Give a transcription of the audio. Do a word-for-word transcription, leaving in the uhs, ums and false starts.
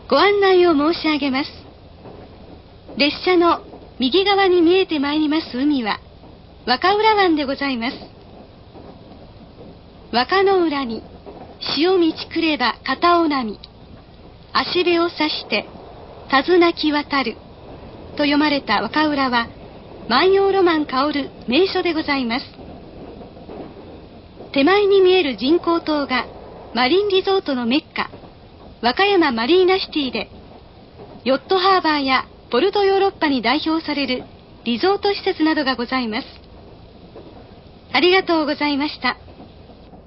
ご案内を申し上げます。列車の右側に見えてまいります海は若浦湾でございます。若の浦に潮満ちくれば片尾波、足辺を指して手綱き渡ると読まれた若浦は万葉ロマン香る名所でございます。手前に見える人工島がマリンリゾートのメッカ、和歌山マリーナシティで、ヨットハーバーやポルトヨーロッパに代表されるリゾート施設などがございます。ありがとうございました。